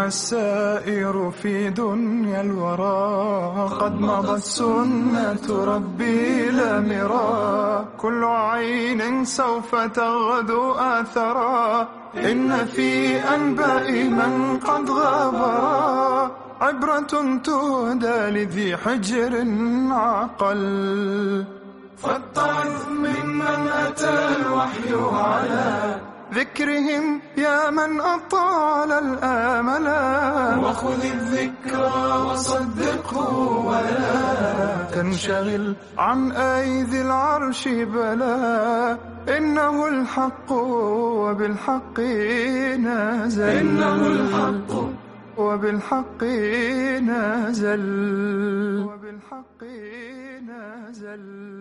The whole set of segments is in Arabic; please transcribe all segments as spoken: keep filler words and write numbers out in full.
أيها السائر في دنيا الورى، قد مضت سنة ربي لا مرى، كل عين سوف تغدو آثرا، إن في أنباء من قد غابرا عبرة تهدى لذي حجر عقل. فاتعظ ممن أتى الوحي على ذكرهم يا من أطال الآملا، وخذ الذكرى وصدقه ولا تنشغل عن أيدي العرش بلا، إنه الحق وبالحق نازل، إنه الحق وبالحق نازل، وبالحق نازل.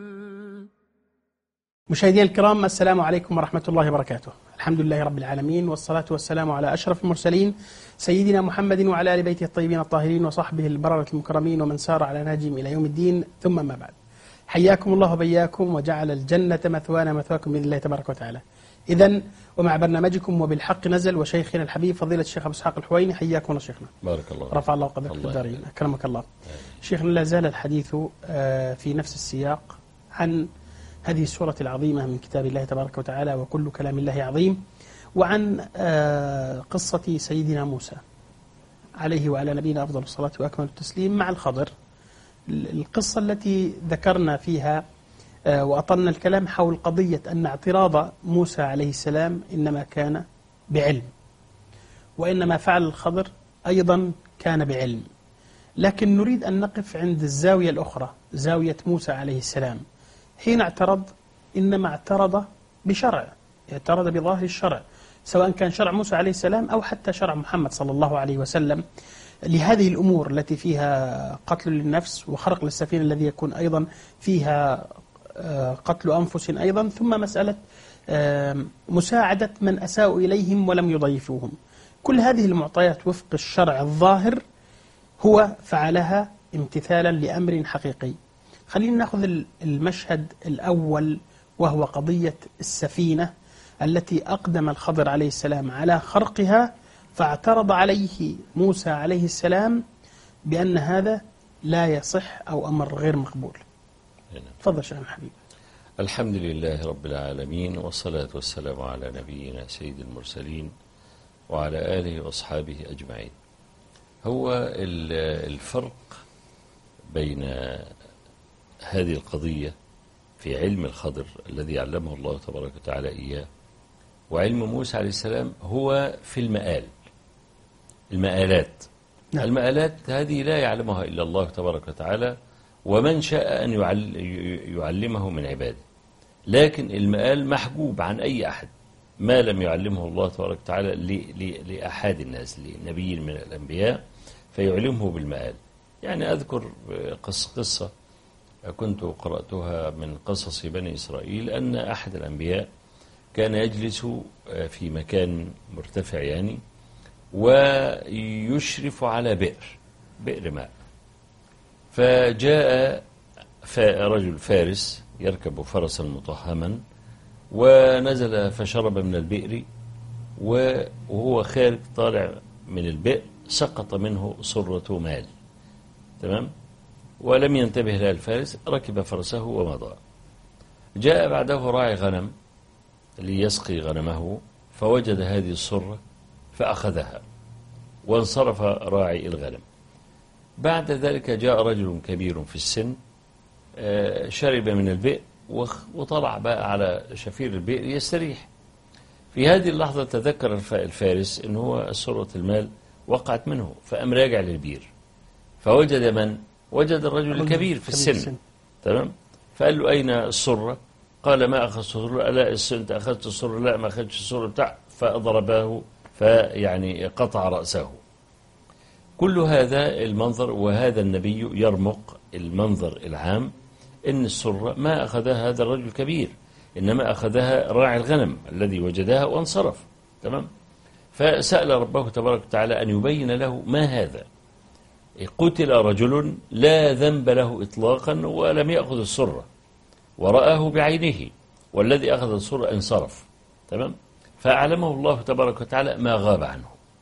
مشاهدينا الكرام، السلام عليكم ورحمة الله وبركاته. الحمد لله رب العالمين، والصلاة والسلام على أشرف المرسلين سيدنا محمد وعلى آل بيته الطيبين الطاهرين وصحبه البررة المكرمين ومن سار على نهجهم إلى يوم الدين، ثم ما بعد. حياكم الله وبياكم وجعل الجنة مثوانا مثواكم بإذن الله تبارك وتعالى. إذن ومع برنامجكم وبالحق نزل وشيخنا الحبيب فضيلة الشيخ أبو إسحاق الحويني، حياكم الله شيخنا. بارك الله. رفع الله قدرك في الدارين. أكرمك الله. شيخنا، لا زال الحديث في نفس السياق عن هذه السورة العظيمة من كتاب الله تبارك وتعالى، وكل كلام الله عظيم، وعن قصة سيدنا موسى عليه وعلى نبينا أفضل الصلاة وأكمل التسليم مع الخضر. القصة التي ذكرنا فيها وأطلنا الكلام حول قضية أن اعتراض موسى عليه السلام إنما كان بعلم، وإنما فعل الخضر أيضا كان بعلم، لكن نريد أن نقف عند الزاوية الأخرى، زاوية موسى عليه السلام. حين اعترض إنما اعترض بشرع، اعترض بظاهر الشرع، سواء كان شرع موسى عليه السلام أو حتى شرع محمد صلى الله عليه وسلم، لهذه الأمور التي فيها قتل للنفس وخرق للسفينة الذي يكون أيضا فيها قتل أنفس أيضا، ثم مسألة مساعدة من أساءوا إليهم ولم يضيفوهم. كل هذه المعطيات وفق الشرع الظاهر هو فعلها امتثالا لأمر حقيقي. خلينا نأخذ المشهد الأول، وهو قضية السفينة التي أقدم الخضر عليه السلام على خرقها، فاعترض عليه موسى عليه السلام بأن هذا لا يصح أو أمر غير مقبول. تفضل شيخنا الحبيب. الحمد لله رب العالمين، والصلاة والسلام على نبينا سيد المرسلين وعلى آله وأصحابه أجمعين. هو الفرق بين هذه القضية في علم الخضر الذي علمه الله تبارك وتعالى إياه وعلم موسى عليه السلام هو في المآل، المآلات. نعم. المآلات هذه لا يعلمها إلا الله تبارك وتعالى، ومن شاء أن يعلمه من عباده، لكن المآل محجوب عن أي أحد ما لم يعلمه الله تبارك وتعالى لأحد الناس، لنبي من الأنبياء فيعلمه بالمآل. يعني أذكر قصة, قصة كنت قرأتها من قصص بني إسرائيل، أن أحد الأنبياء كان يجلس في مكان مرتفع يعني، ويشرف على بئر بئر ماء، فجاء رجل فارس يركب فرسا مطهما ونزل فشرب من البئر، وهو خارج طالع من البئر سقط منه صرة مال، تمام، ولم ينتبه لها الفارس، ركب فرسه ومضى. جاء بعده راعي غنم ليسقي غنمه، فوجد هذه الصرة فأخذها وانصرف راعي الغنم. بعد ذلك جاء رجل كبير في السن، شرب من البئر وطلع بقى على شفير البئر يستريح. في هذه اللحظة تذكر الفارس أنه هو صرة المال وقعت منه، فأم راجع للبير، فوجد من؟ وجد الرجل الكبير في السن، تمام، فقال له أين الصرة؟ قال ما أخذت الصرة. لا، أنت أخذت الصرة؟ لا، ما أخذتش الصرة بتاع، فضرباه فيعني قطع رأسه. كل هذا المنظر، وهذا النبي يرمق المنظر العام إن الصرة ما أخذها هذا الرجل الكبير، إنما أخذها راعي الغنم الذي وجدها وانصرف، تمام. فسأل ربه تبارك وتعالى أن يبين له ما هذا. قتل رجل لا ذنب له إطلاقا ولم يأخذ الصرة ورآه بعينه، والذي أخذ الصرة انصرف، تمام. فأعلمه الله تبارك وتعالى ما غاب عنه.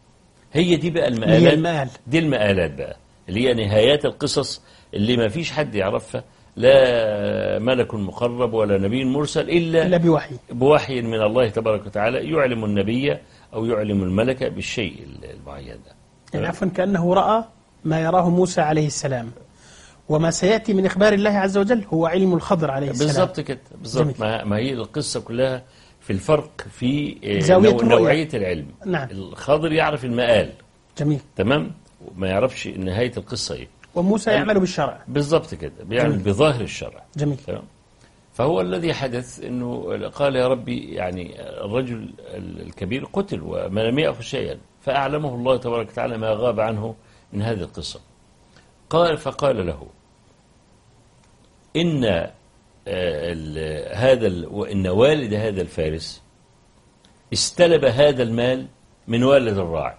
هي دي بقى هي المآلات، المآل. دي المآلات بقى اللي هي نهايات القصص اللي ما فيش حد يعرفها، لا ملك مقرب ولا نبي مرسل إلا, إلا بوحي بوحي من الله تبارك وتعالى يعلم النبي أو يعلم الملك بالشيء المعين ده. يعني عفوا كأنه رأى ما يراه موسى عليه السلام، وما سيأتي من إخبار الله عز وجل هو علم الخضر عليه السلام. بالضبط كده، بالضبط. ما, ما هي القصة كلها في الفرق في زاوية نوع نوعية العلم. نعم. الخضر يعرف المآل، جميل، تمام، ما يعرفش نهاية القصة ايه. وموسى يعمل بالشرع. بالضبط كده، بيعمل جميل. بظاهر الشرع. جميل. تمام. فهو الذي حدث انه قال يا ربي يعني الرجل الكبير قتل وما لم يأخذ شيئا، فأعلمه الله تبارك وتعالى ما غاب عنه من هذه القصة. قال فقال له إن هذا وإن والد هذا الفارس استلب هذا المال من والد الراعي،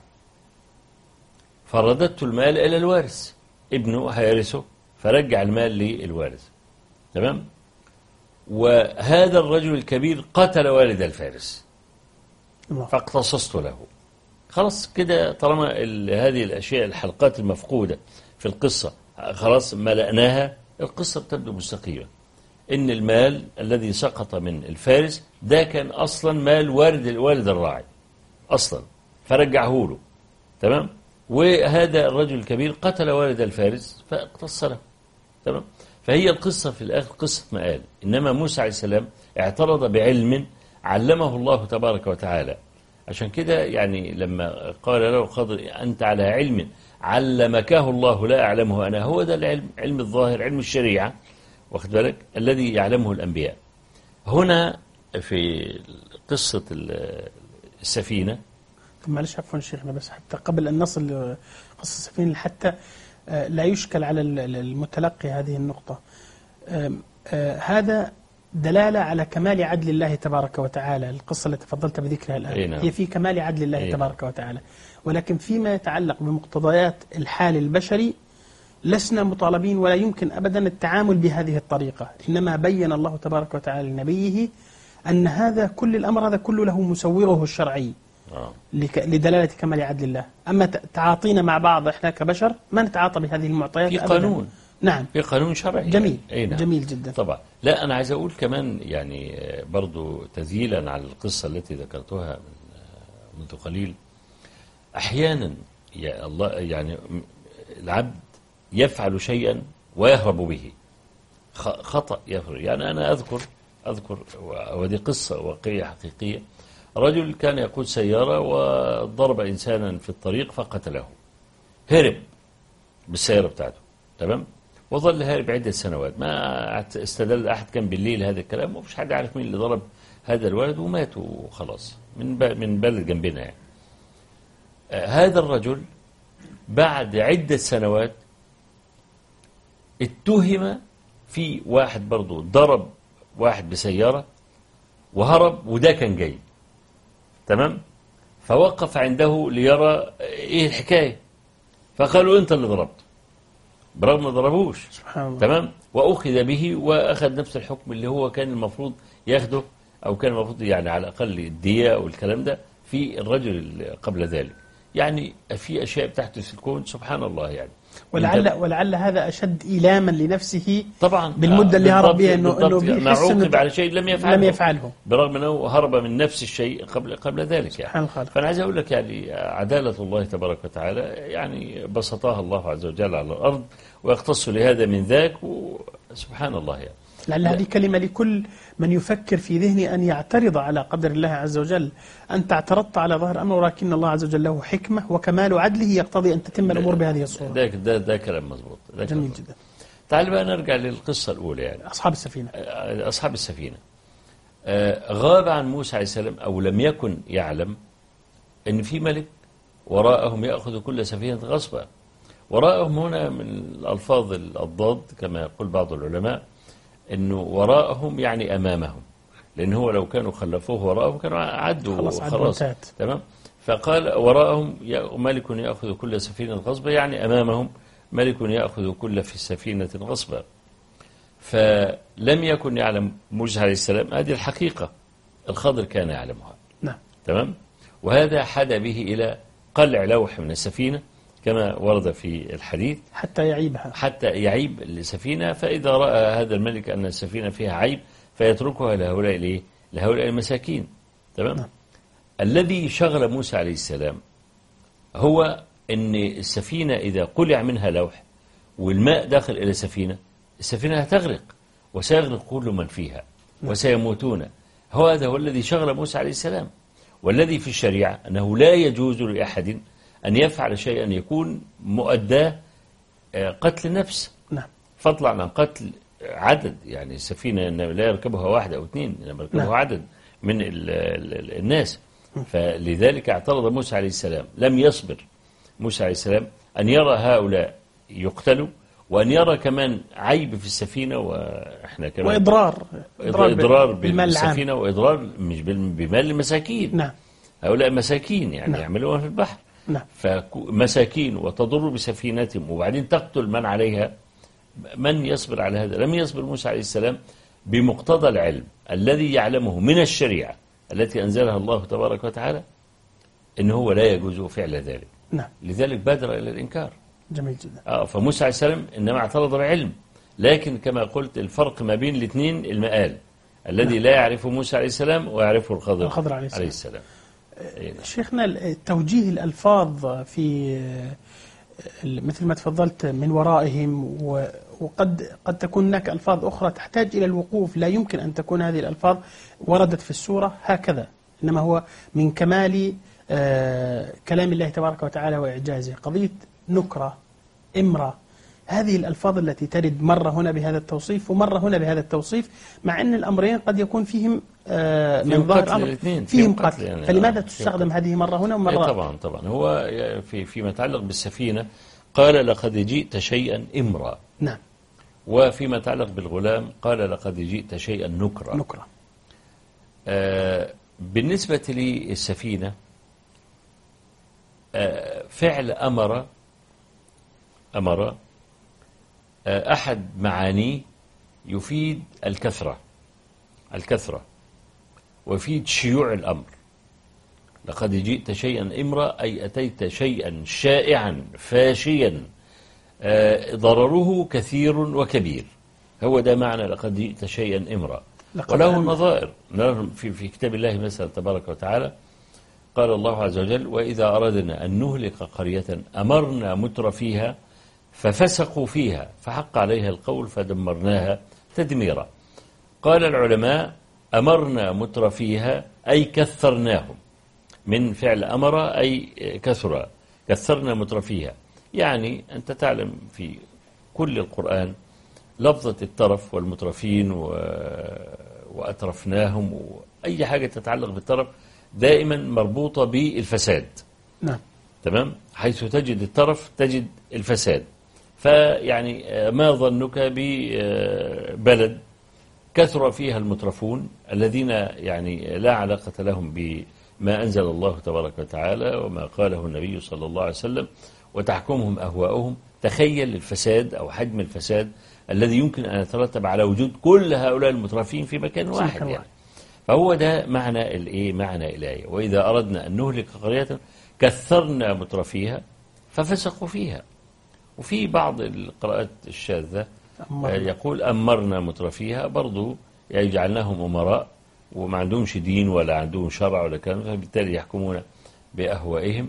فرددت المال إلى الوارث، ابنه هيرثه فرجع المال للوارث. تمام. وهذا الرجل الكبير قتل والد الفارس فاقتصصت له. خلاص كده، طالما هذه الأشياء الحلقات المفقودة في القصة خلاص ملأناها، القصة بتبدو مستقيمة. إن المال الذي سقط من الفارس ده كان أصلا مال والد والد الراعي أصلا، فرجعه له. تمام. وهذا الرجل الكبير قتل والد الفارس فاقتص له. تمام. فهي القصة في الآخر قصة مآل. إنما موسى عليه السلام اعترض بعلم علمه الله تبارك وتعالى. عشان كده يعني لما قال له خضر أنت على علم علمكه الله لا أعلمه أنا، هو ده العلم، علم الظاهر، علم الشريعة، واخد بالك، الذي يعلمه الأنبياء. هنا في قصة السفينة. معلش عفوا شيخنا، بس حتى قبل أن نصل لقصة السفينة حتى لا يشكل على المتلقي هذه النقطة، هذا دلالة على كمال عدل الله تبارك وتعالى. القصة التي تفضلت بذكرها الآن هي في كمال عدل الله تبارك وتعالى، ولكن فيما يتعلق بمقتضيات الحال البشري لسنا مطالبين ولا يمكن أبدا التعامل بهذه الطريقة. إنما بين الله تبارك وتعالى لنبيه أن هذا كل الأمر هذا كله له مسوغه الشرعي لدلالة كمال عدل الله. أما تعاطينا مع بعض إحنا كبشر ما نتعاطى بهذه المعطيات في أبداً. قانون. نعم، في قانون شرعي. جميل. يعني. نعم. جميل جدا. طبعا. لا أنا عايز أقول كمان يعني برضو تذييلا على القصة التي ذكرتها من منذ قليل. أحيانا يا الله يعني العبد يفعل شيئا ويهرب به، خطأ يهرب. يعني أنا أذكر أذكر ودي قصة واقعية حقيقية. رجل كان يقود سيارة وضرب إنسانا في الطريق فقتله، هرب بالسيارة بتاعته. تمام. وظل هارب عدة سنوات، ما استدل أحد، كان بالليل هذا الكلام ومش حد عارف مين اللي ضرب هذا الولد، وماتوا خلاص من من بلد جنبنا يعني. آه هذا الرجل بعد عدة سنوات اتهم في واحد برضو ضرب واحد بسيارة وهرب، وده كان جاي. تمام. فوقف عنده ليرى ايه الحكاية، فقالوا انت اللي ضربته، برغم ما ضربوش. سبحان الله. تمام. وأخذ به وأخذ نفس الحكم اللي هو كان المفروض ياخده، أو كان المفروض يعني على الأقل الدية أو الكلام ده في الرجل قبل ذلك. يعني في أشياء بتحدث في الكون سبحان الله يعني. ولعل ولعل هذا أشد إيلاما لنفسه طبعا بالمدة اللي هرب بها، إنه إنه بيحس عوقب على شيء لم يفعله لم يفعله برغم أنه هرب من نفس الشيء قبل قبل ذلك يعني. فأنا عايز أقول لك يعني عدالة الله تبارك وتعالى يعني بسطها الله عز وجل على الأرض، ويختص لهذا من ذاك، وسبحان الله يعني. لعل هذه كلمة لكل من يفكر في ذهنه أن يعترض على قدر الله عز وجل. أنت اعترضت على ظاهر أمر، ولكن الله عز وجل له حكمة وكمال عدله يقتضي أن تتم الأمور بهذه الصورة. ده ده ده كلام مضبوط. جميل جدا. تعال بقى نرجع للقصة الأولى يعني. أصحاب السفينة. أصحاب السفينة. غاب عن موسى عليه السلام أو لم يكن يعلم أن في ملك وراءهم يأخذ كل سفينة غصبا. وراءهم هنا من الألفاظ الضاد كما يقول بعض العلماء، أنه وراءهم يعني أمامهم، لأن هو لو كانوا خلفوه وراءهم كانوا عدوا خلاص, خلاص. تمام. فقال وراءهم ملك يأخذ كل سفينة غصبا، يعني أمامهم ملك يأخذ كل في سفينة غصبا. فلم يكن يعلم موسى عليه السلام هذه الحقيقة، الخضر كان يعلمها. نعم. تمام. وهذا حدا به إلى قلع لوح من السفينة كما ورد في الحديث حتى يعيبها، حتى يعيب السفينة. فإذا رأى هذا الملك أن السفينة فيها عيب فيتركها لهؤلاء الإيه؟ لهؤلاء المساكين. تمام. نعم. الذي شغل موسى عليه السلام هو أن السفينة إذا قلع منها لوح والماء داخل إلى السفينة، السفينة هتغرق وسيغرق كل من فيها وسيموتون. هو هذا هو الذي شغل موسى عليه السلام. والذي في الشريعة أنه لا يجوز لأحد أن يفعل شيئا يكون مؤداه قتل نفس. نعم. فضلا عن قتل عدد، يعني السفينة لا يركبها واحد أو اثنين، إنما يركبها نعم. عدد من ال ال الناس. فلذلك اعترض موسى عليه السلام. لم يصبر موسى عليه السلام أن يرى هؤلاء يقتلوا وأن يرى كمان عيب في السفينة، وإحنا كمان وإضرار إضرار, إضرار بالمال العام، بالسفينة وإضرار مش بمال المساكين. نعم. هؤلاء مساكين يعني نعم. يعملون في البحر. نعم. فمساكين وتضر بسفينتهم وبعدين تقتل من عليها. من يصبر على هذا؟ لم يصبر موسى عليه السلام بمقتضى العلم الذي يعلمه من الشريعة التي أنزلها الله تبارك وتعالى إن هو لا يجوز فعل ذلك. نعم. لذلك بادر إلى الإنكار. جميل جدا. آه فموسى عليه السلام إنما اعترض بعلم، لكن كما قلت الفرق ما بين الاثنين المآل الذي نعم. لا يعرفه موسى عليه السلام ويعرفه الخضر, الخضر عليه السلام, عليه السلام. شيخنا توجيه الألفاظ في مثل ما تفضلت من ورائهم، وقد قد تكون هناك ألفاظ أخرى تحتاج إلى الوقوف، لا يمكن أن تكون هذه الألفاظ وردت في السورة هكذا، إنما هو من كمال كلام الله تبارك وتعالى وإعجازه. قضية نكرة، إمرة، هذه الألفاظ التي ترد مرة هنا بهذا التوصيف ومرة هنا بهذا التوصيف، مع أن الأمرين قد يكون فيهم من ظاهر الأمر فيهم, فيهم قتل, قتل يعني. فلماذا آه تستخدم هذه مرة هنا ومرة؟ طبعا طبعا هو في فيما يتعلق بالسفينة قال لقد جئت شيئا إمرا. نعم. وفيما يتعلق بالغلام قال لقد جئت شيئا نكرا. نكرا. آه بالنسبة للسفينة آه فعل أمر أمر آه أحد معانيه يفيد الكثرة الكثرة ويفيد شيوع الأمر. لقد جئت شيئا إمرا أي أتيت شيئا شائعا فاشيا آه ضرره كثير وكبير. هو ده معنى لقد جئت شيئا إمرا. وله نظائر في, في كتاب الله مثلا تبارك وتعالى قال الله عز وجل وإذا أردنا أن نهلك قرية أمرنا متر فيها ففسقوا فيها فحق عليها القول فدمرناها تدميرا. قال العلماء أمرنا متر فيها أي كثرناهم، من فعل أمر أي كثر، كثرنا متر فيها. يعني أنت تعلم في كل القرآن لفظة الترف والمترفين و... وأترفناهم وأي حاجة تتعلق بالترف دائما مربوطة بالفساد. نعم. تمام. حيث تجد الترف تجد الفساد. فيعني ما ظنك ببلد كثر فيها المترفون الذين يعني لا علاقة لهم بما أنزل الله تبارك وتعالى وما قاله النبي صلى الله عليه وسلم وتحكمهم أهواؤهم. تخيل الفساد أو حجم الفساد الذي يمكن أن يترتب على وجود كل هؤلاء المترفين في مكان واحد يعني. فهو ده معنى الإيه معنى الآية وإذا أردنا أن نهلك قرية كثرنا مترفيها ففسقوا فيها. وفي بعض القراءات الشاذة يقول أمرنا مترفيها برضو يعني جعلناهم أمراء وما عندهمش دين ولا عندهم شرع ولا كلام فبالتالي يحكمون بأهوائهم.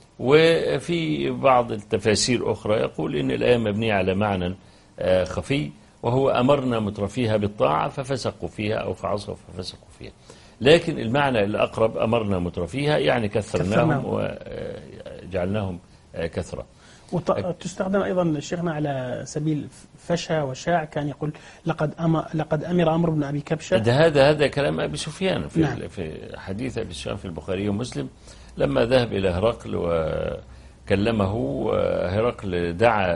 وفي بعض التفاسير أخرى يقول إن الآية مبنية على معنى خفي وهو أمرنا مترفيها بالطاعة ففسقوا فيها أو فعصوا ففسقوا فيها. لكن المعنى الأقرب أمرنا مترفيها يعني كثرناهم وجعلناهم كثرة. وتستخدم أيضا شيخنا على سبيل فشى وشاع، كان يقول لقد أمر لقد أمر أمر بن أبي كبشة. ده هذا هذا كلام أبي سفيان في نعم. في حديث أبي سفيان في البخاري ومسلم لما ذهب إلى هرقل وكلمه. هرقل دعا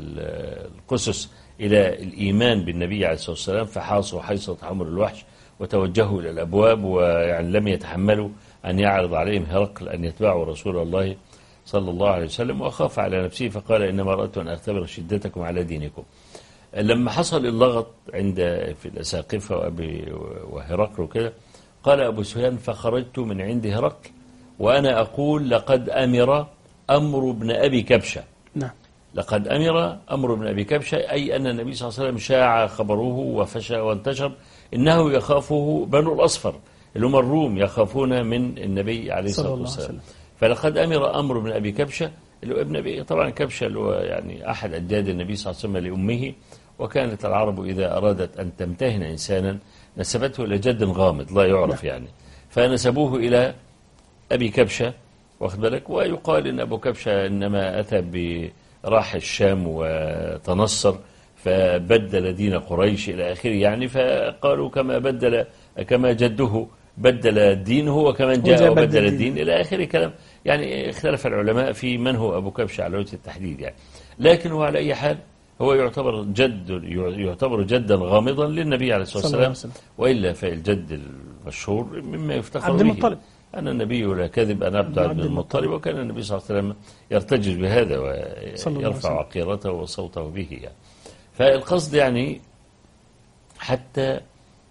القسس إلى الإيمان بالنبي عليه الصلاة والسلام فحاصوا حيصة حمر الوحش وتوجهوا إلى الأبواب ويعني لم يتحملوا أن يعرض عليهم هرقل أن يتبعوا رسول الله صلى الله عليه وسلم وأخاف على نفسه فقال إنما أردت أن أختبر شدتكم على دينكم. لما حصل اللغط عند في الأساقفة وأبي وهرقل وكده قال أبو سفيان فخرجت من عند هرقل وأنا أقول لقد أمر أمر بن أبي كبشة. نعم. لقد أمر أمر بن أبي كبشة، أي أن النبي صلى الله عليه وسلم شاع خبره وفشى وانتشر إنه يخافه بنو الأصفر اللي هم الروم، يخافون من النبي عليه الصلاة والسلام. فلقد أمر أمر بن أبي كبشة اللي هو ابن أبي، طبعا كبشة اللي هو يعني أحد أجداد النبي صلى الله عليه وسلم لأمه، وكانت العرب إذا أرادت أن تمتهن إنسانا نسبته إلى جد غامض لا يعرف يعني، فنسبوه إلى أبي كبشة، واخد بالك. ويقال إن أبو كبشة إنما أتى براح الشام وتنصر فبدل دين قريش إلى آخره يعني، فقالوا كما بدل كما جده بدل الدين هو كمان جاء وبدل الدين إلى آخر كلام يعني. اختلف العلماء في من هو أبو كبشة على وجه التحديد يعني، لكن هو على أي حال هو يعتبر جد يعتبر جدا غامضا للنبي عليه الصلاة والسلام. وإلا فالجد المشهور مما يفتخر به أن النبي لا كذب أن عبد عبد المطلب، وكان النبي صلى الله عليه وسلم يرتجل بهذا ويرفع عقيرته وصوته به يعني. فالقصد يعني حتى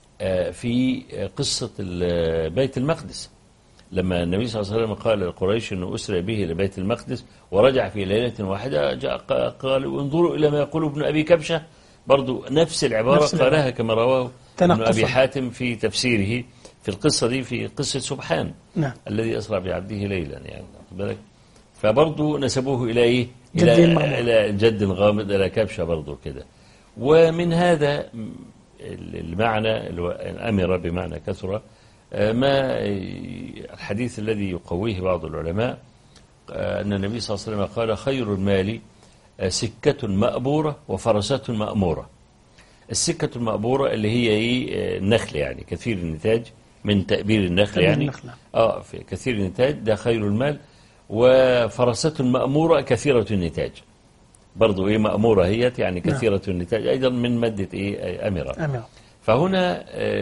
في قصة بيت المقدس لما النبي صلى الله عليه وسلم قال لقريش أنه أسرى به إلى بيت المقدس ورجع في ليلة واحدة، جاء قالوا انظروا إلى ما يقول ابن أبي كبشة، برضو نفس العبارة نفس قالها كما رواه ابن أبي حاتم في تفسيره في القصة دي في قصة سبحان. نعم. الذي أسرى بعبده ليلا يعني بالك. فبرضو نسبوه إلى إيه؟ إلى, إلى جد غامض إلى كبشة برضو كده. ومن هذا المعنى الأمر بمعنى كثرة، ما الحديث الذي يقويه بعض العلماء أن النبي صلى الله عليه وسلم قال خير المال سكة مأبورة وفرسة مأمورة. السكة المأبورة اللي هي ايه؟ النخل يعني كثير النتاج، من تأبير النخل يعني اه في كثير النتاج ده خير المال. وفرسة مأمورة كثيرة النتاج، برضو ايه مأمورة هي يعني كثيرة نعم. النتاج أيضا من مادة ايه أمرة. أمرة. فهنا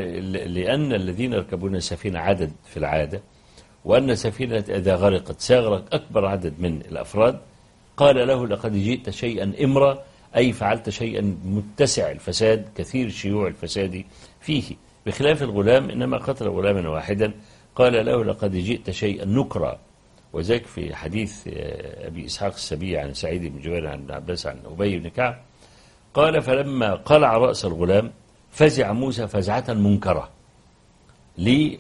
لأن الذين يركبون السفينة عدد في العادة، وأن سفينة إذا غرقت سيغرق أكبر عدد من الأفراد، قال له لقد جئت شيئا إمرا، أي فعلت شيئا متسع الفساد كثير شيوع الفساد فيه، بخلاف الغلام إنما قتل غلاما واحدا. قال له لقد جئت شيئا نكرا. وذلك في حديث أبي إسحاق السبيعي عن سعيد بن جبير عن ابن عباس عن أبي بن كعب قال فلما قلع رأس الغلام فزع موسى فزعة منكرة. ليه؟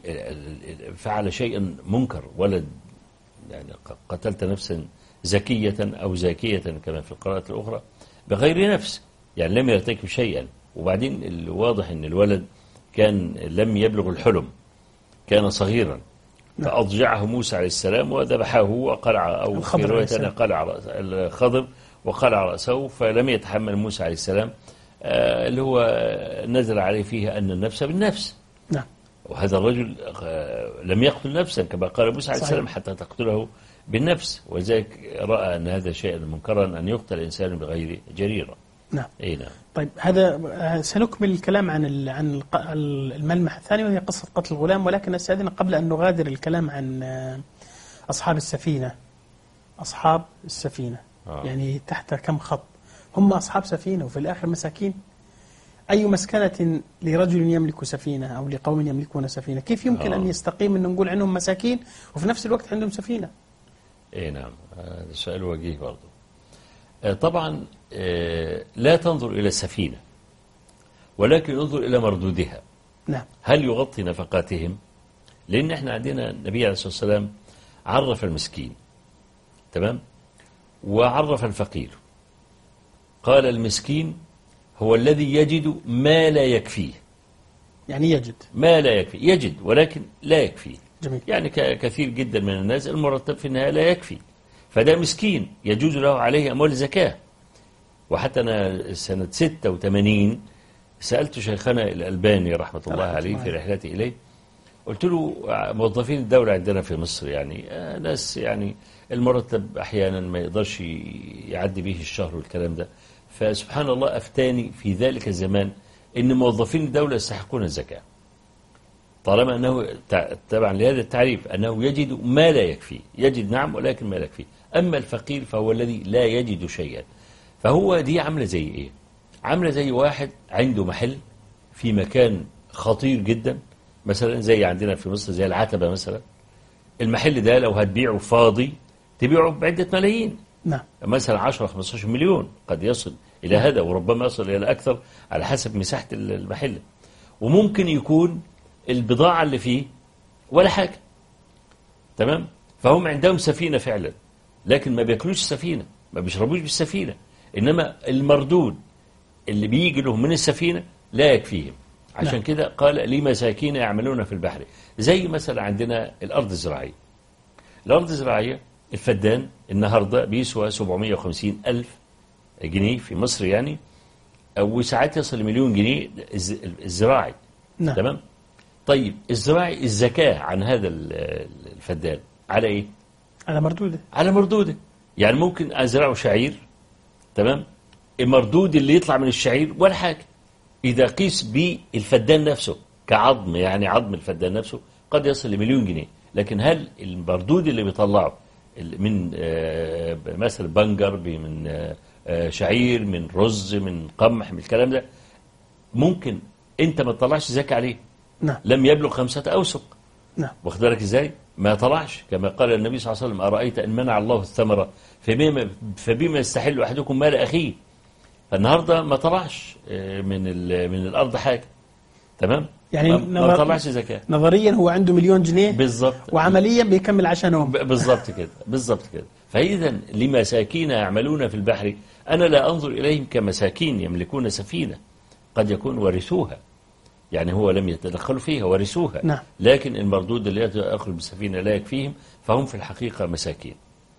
فعل شيئا منكر، ولد يعني قتلت نفسا زكية أو زاكية كما في القراءة الأخرى بغير نفس، يعني لم يرتكب شيئا. وبعدين الواضح أن الولد كان لم يبلغ الحلم، كان صغيرا، فأضجعه موسى عليه السلام وذبحه وقلع، أو في رواية أنا قلع الخضر وقلع رأسه، فلم يتحمل موسى عليه السلام آه اللي هو نزل عليه فيه أن النفس بالنفس. نعم. وهذا الرجل لم يقتل نفسا كما قال موسى عليه السلام حتى تقتله بالنفس، وذلك رأى أن هذا شيء منكرا أن يقتل إنسان بغير جريرة. نعم. أي نعم. طيب هذا سنكمل الكلام عن عن الملمح الثاني وهي قصة قتل الغلام، ولكن أستاذنا قبل أن نغادر الكلام عن أصحاب السفينة. أصحاب السفينة آه. يعني تحت كم خط؟ هم أصحاب سفينة وفي الآخر مساكين. أي مسكنة لرجل يملك سفينة أو لقوم يملكون سفينة، كيف يمكن آه. أن يستقيم أن نقول عنهم مساكين وفي نفس الوقت عندهم سفينة؟ إيه نعم، هذا سؤال وجيه برضه. آه طبعا آه لا تنظر إلى السفينة ولكن انظر إلى مردودها. نعم. هل يغطي نفقاتهم؟ لأن احنا عندنا النبي عليه الصلاة والسلام عرف المسكين، تمام، وعرف الفقير. قال المسكين هو الذي يجد ما لا يكفيه. يعني يجد ما لا يكفي، يجد ولكن لا يكفيه. جميل. يعني كثير جدا من الناس المرتب في النهاية لا يكفي، فده مسكين يجوز له عليه أموال الزكاة. وحتى أنا سنة ستة وثمانين سألت شيخنا الألباني رحمة الله عليه في رحلتي إليه، قلت له موظفين الدولة عندنا في مصر يعني ناس يعني المرتب أحيانا ما يقدرش يعدي به الشهر والكلام ده، فسبحان الله أفتاني في ذلك الزمان إن موظفين الدولة يستحقون الزكاة طالما أنه تبعا لهذا التعريف أنه يجد ما لا يكفي. يجد نعم ولكن ما لا يكفي. أما الفقير فهو الذي لا يجد شيئا. فهو دي عاملة زي إيه؟ عاملة زي واحد عنده محل في مكان خطير جدا، مثلا زي عندنا في مصر زي العتبة مثلا. المحل ده لو هتبيعه فاضي تبيعه بعدة ملايين، نعم. مثلا عشرة خمسة عشر مليون قد يصل إلى هذا، وربما يصل إلى أكثر على حسب مساحة المحل. وممكن يكون البضاعة اللي فيه ولا حاجة، تمام. فهم عندهم سفينة فعلا، لكن ما بياكلوش السفينة، ما بيشربوش بالسفينة، إنما المردود اللي بيجي له من السفينة لا يكفيهم. عشان نعم. كده قال لي مساكين يعملون في البحر. زي مثلا عندنا الأرض الزراعية. الأرض الزراعية الفدان النهاردة بيسوى سبعمائة وخمسين ألف جنيه في مصر يعني، وساعات يصل لمليون جنيه الزراعي. نعم. تمام. طيب الزراعي الزكاة عن هذا الفدان على ايه؟ على مردوده. على مردوده. يعني ممكن ازرعه شعير، تمام، المردود اللي يطلع من الشعير ولا حاجة. اذا قيس بالفدان نفسه كعظم، يعني عظم الفدان نفسه قد يصل لمليون جنيه، لكن هل المردود اللي بيطلعه من مثلا بنجر، من شعير، من رز، من قمح، من الكلام ده، ممكن انت ما تطلعش زكاة عليه. نعم. لم يبلغ خمسة أوسق. نعم. واخد بالك ازاي؟ ما طلعش، كما قال النبي صلى الله عليه وسلم: أرأيت إن منع الله الثمرة فبما, فبما يستحل أحدكم مال أخيه. فالنهارده ما طلعش من من الأرض حاجة، تمام؟ يعني ما, ما طلعش زكاة. نظريا هو عنده مليون جنيه بالظبط، وعمليا بيكمل عشانهم. بالظبط كده، بالظبط كده. فإذا لمساكين يعملون في البحر، أنا لا أنظر إليهم كمساكين يملكون سفينة، قد يكون ورثوها، يعني هو لم يتدخلوا فيها، ورثوها. نعم. لكن المردود اللي يأخذ بالسفينة لا يكفيهم، فهم في الحقيقة مساكين.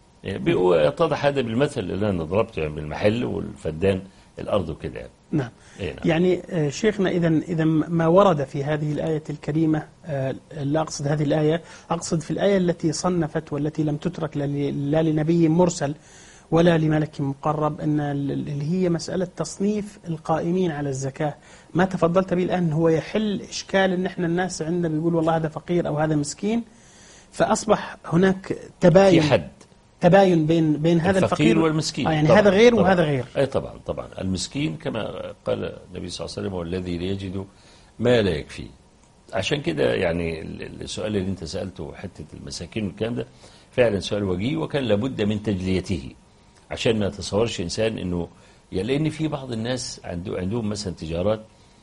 يتضح هذا بالمثل اللي أنا ضربته، يعني بالمحل والفدان الأرض وكده يعني. نعم. إيه نعم. يعني شيخنا إذا إذا ما ورد في هذه الآية الكريمة، لا أقصد هذه الآية، أقصد في الآية التي صنفت والتي لم تترك لا لنبي مرسل ولا لملك مقرب، أن اللي هي مسألة تصنيف القائمين على الزكاة. ما تفضلت به الآن هو يحل إشكال أن احنا الناس عندنا بيقول والله هذا فقير أو هذا مسكين، فأصبح هناك تباين، في حد تباين بين بين هذا الفقير والمسكين. آه يعني هذا غير طبعًا وهذا غير. أي طبعا طبعا. المسكين كما قال النبي صلى الله عليه وسلم: والذي لا يجد ما لا يكفيه. عشان كده يعني السؤال اللي انت سألته حتة المساكين والكلام ده فعلا سؤال وجيه، وكان لابد من تجليته عشان ما تصورش إنسان إنه، يعني لأن في بعض الناس عنده عندهم مثلا تجارات،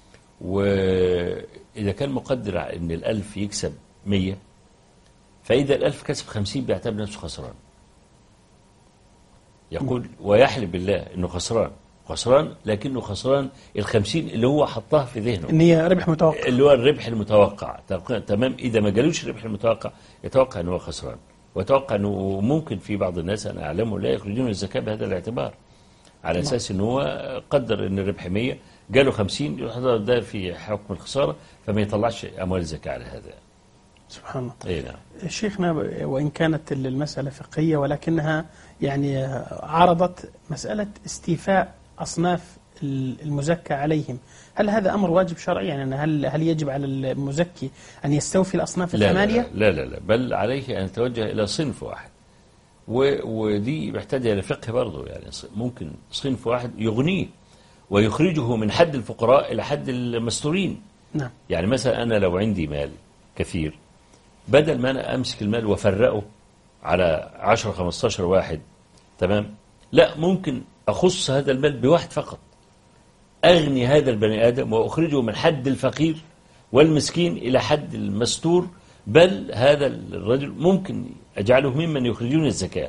وإذا كان مقدر إن الألف يكسب مية، فإذا الألف كسب خمسين بيعتبر نفسه خسران. يقول ويحلف بالله إنه خسران خسران لكنه خسران الخمسين اللي هو حطها في ذهنه، إن هي ربح متوقع، اللي هو الربح المتوقع. تمام. إذا ما جالوش الربح المتوقع يتوقع أنه خسران، وأتوقع أنه ممكن في بعض الناس أنا أعلمه لا يخرجون الزكاة بهذا الاعتبار، على أساس أنه هو قدر أن الربح مية جاله خمسين، يحضر ده في حكم الخسارة، فما يطلعش أموال الزكاة على هذا. سبحان الله. إيه نعم. شيخنا، وإن كانت المسألة فقهية ولكنها يعني عرضت مسألة استيفاء أصناف المزكى عليهم، هل هذا أمر واجب شرعي؟ يعني هل هل يجب على المزكي أن يستوفي الأصناف لا الثمانية؟ لا لا, لا لا بل عليه أن يتوجه إلى صنف واحد، ودي محتاجة إلى فقه برضه. يعني ممكن صنف واحد يغنيه ويخرجه من حد الفقراء إلى حد المستورين. نعم. يعني مثلا أنا لو عندي مال كثير، بدل ما أنا أمسك المال وفرقه على عشرة خمستاشر واحد، تمام، لا، ممكن أخص هذا المال بواحد فقط، أغني هذا البني آدم وأخرجه من حد الفقير والمسكين إلى حد المستور، بل هذا الرجل ممكن أجعله ممن يخرجون الزكاة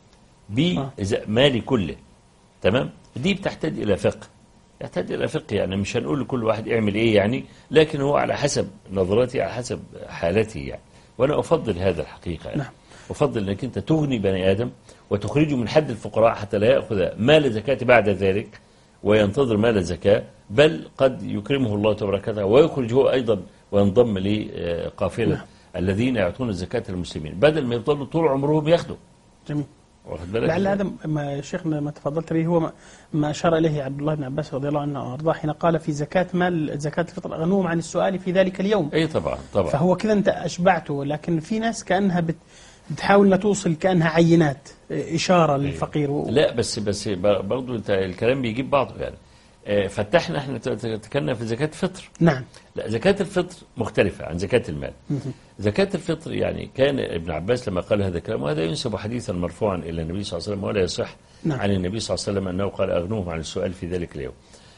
بمالي كله. تمام. دي بتحتاج إلى فقه، يحتاج إلى فقه. يعني مش هنقول لكل واحد اعمل إيه يعني، لكن هو على حسب نظرتي، على حسب حالتي يعني. وأنا أفضل هذا الحقيقة يعني. نعم. أفضل أنك أنت تغني بني آدم وتخرجه من حد الفقراء حتى لا يأخذ مال الزكاة بعد ذلك وينتظر مال الزكاة، بل قد يكرمه الله تبارك وتعالى ويخرجه أيضا وينضم لقافلة نعم. الذين يعطون الزكاة للمسلمين، بدل ما يفضلوا طول عمرهم ياخدوا. جميل. لعل هذا ما شيخنا ما تفضلت به هو ما أشار إليه عبد الله بن عباس رضي الله عنه وأرضاه حين قال في زكاة مال زكاة الفطر أغنوهم عن السؤال في ذلك اليوم. أي طبعا طبعا. فهو كذا أنت أشبعته، لكن في ناس كأنها بت بتحاول توصل كأنها عينات إشارة للفقير و... لا بس بس برضو انت الكلام بيجيب بعضه. يعني فتحنا احنا تكلمنا في زكاة الفطر. نعم. لا، زكاة الفطر مختلفة عن زكاة المال. زكاة الفطر يعني كان ابن عباس لما قال هذا الكلام، وهذا ينسب حديثا مرفوعا إلى النبي صلى الله عليه وسلم ولا يصح نعم. عن النبي صلى الله عليه وسلم أنه قال أغنوهم عن السؤال في ذلك اليوم.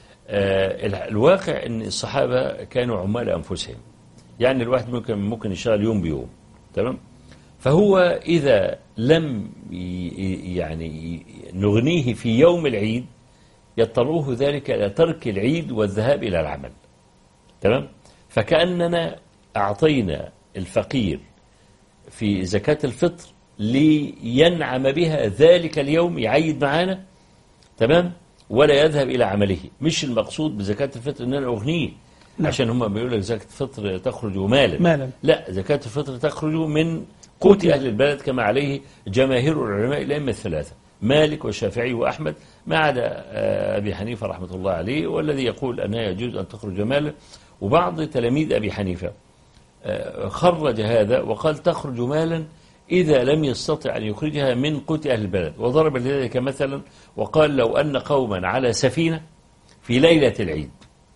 آه الواقع أن الصحابة كانوا عمال أنفسهم، يعني الواحد ممكن ممكن يشتغل يوم بيوم، تمام؟ فهو إذا لم يعني نغنيه في يوم العيد يضطروه ذلك إلى ترك العيد والذهاب إلى العمل، تمام؟ فكأننا أعطينا الفقير في زكاة الفطر لينعم بها ذلك اليوم، يعيد معانا، تمام؟ ولا يذهب إلى عمله. مش المقصود بزكاة الفطر أن أنا أغنيه، لا. عشان هم بيقولوا لك زكاة الفطر تخرج مالا. مالا لا، زكاة الفطر تخرج من قوت أهل البلد كما عليه جماهير العلماء الأئمة الثلاثة، مالك والشافعي وأحمد، ما عدا أبي حنيفة رحمة الله عليه، والذي يقول أنها يجوز أن تخرج مالا. وبعض تلاميذ أبي حنيفة خرج هذا وقال تخرج مالا إذا لم يستطع أن يخرجها من قوت أهل البلد، وضرب لذلك مثلا وقال لو أن قوما على سفينة في ليلة العيد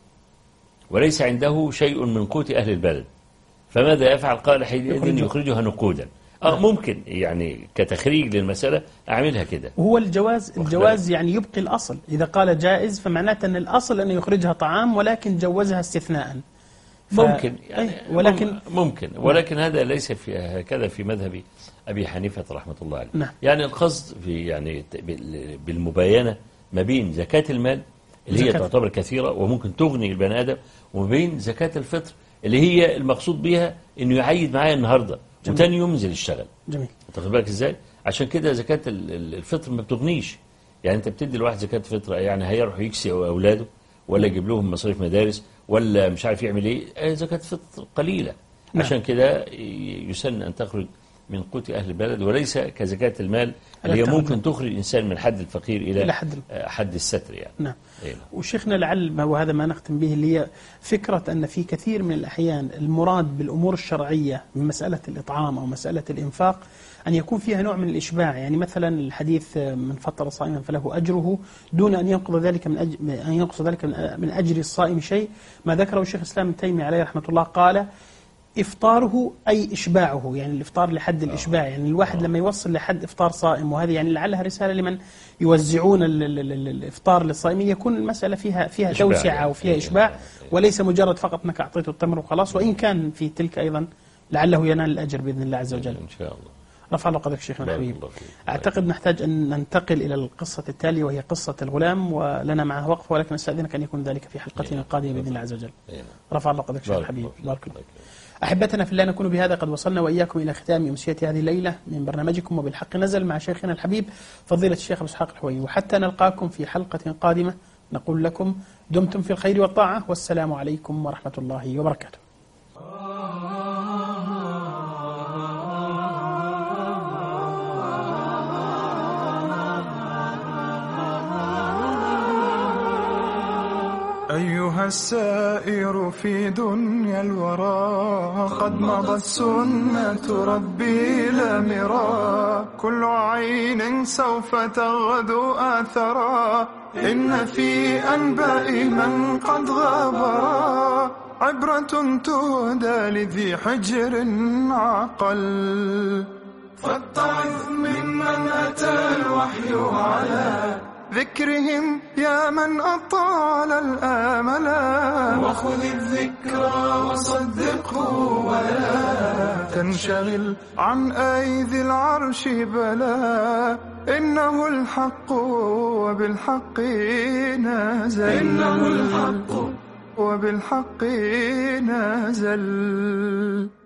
وليس عنده شيء من قوت أهل البلد فماذا يفعل؟ قال حينئذ يخرجها نقودا. اه ممكن يعني كتخريج للمسألة أعملها كده. وهو الجواز الجواز يعني يبقي الأصل، إذا قال جائز فمعناته أن الأصل أن يخرجها طعام، ولكن جوزها استثناء. ف... ممكن يعني ولكن ممكن ولكن هذا ليس في هكذا في مذهب أبي حنيفة رحمة الله عليه. نعم. يعني القصد في يعني بالمباينة ما بين زكاة المال اللي هي تعتبر كثيرة وممكن تغني البني آدم، وما بين زكاة الفطر اللي هي المقصود بها إنه يعيد معايا النهارده وتاني يوم ينزل يشتغل. جميل. تاخد بالك ازاي؟ عشان كده زكاة الفطر ما بتغنيش. يعني انت بتدي الواحد زكاة فطر، يعني هيروح يكسي اولاده ولا يجيب لهم مصاريف مدارس ولا مش عارف يعمل ايه، زكاة فطر قليلة. نعم. عشان كده يسن ان تخرج من قوت اهل البلد وليس كزكاة المال اللي هي ممكن تخرج الانسان من حد الفقير الى, إلى حد, حد الستر يعني. نعم. إيه. وشيخنا لعل وهذا ما نختم به اللي هي فكرة أن في كثير من الأحيان المراد بالأمور الشرعية من مسألة الإطعام أو مسألة الإنفاق أن يكون فيها نوع من الإشباع. يعني مثلا الحديث من فطر صائما فله أجره دون أن ينقض ذلك من أجر أن ينقص ذلك من أجر الصائم شيء، ما ذكره الشيخ الإسلام ابن تيمية عليه رحمة الله. قال إفطاره أي إشباعه، يعني الإفطار لحد الإشباع، يعني الواحد لما يوصل لحد إفطار صائم، وهذه يعني لعلها رسالة لمن يوزعون الإفطار للصائمين، يكون المسألة فيها فيها توسعة وفيها إشباع وليس مجرد فقط أنك أعطيته التمر وخلاص، وإن كان في تلك أيضا لعله ينال الأجر بإذن الله عز وجل. إن شاء الله. رفع الله قدرك شيخنا الحبيب. أعتقد نحتاج أن ننتقل إلى القصة التالية وهي قصة الغلام، ولنا معها وقف ولكن نستأذنك أن يكون ذلك في حلقتنا القادمة بإذن الله عز وجل. رفع الله قدرك شيخنا الحبيب. بارك الله. أحبتنا في الله، نكون بهذا قد وصلنا وإياكم إلى ختام أمسية هذه الليلة من برنامجكم وبالحق نزل مع شيخنا الحبيب فضيلة الشيخ أبو إسحاق الحويني، وحتى نلقاكم في حلقة قادمة نقول لكم دمتم في الخير والطاعة، والسلام عليكم ورحمة الله وبركاته. أيها السائر في دنيا الورى قد مضت سنة ربي لا مرى، كل عين سوف تغدو آثرا، إن في أنباء من قد غابرا عبرة تهدى لذي حجر عقل، فاتعظ ممن أتى الوحي على ذكرهم يا من أطال الآملا، وخذ الذكرى وصدقه ولا تنشغل عن أيدي العرش بلا، إنه الحق وبالحق نازل، إنه الحق وبالحق نازل.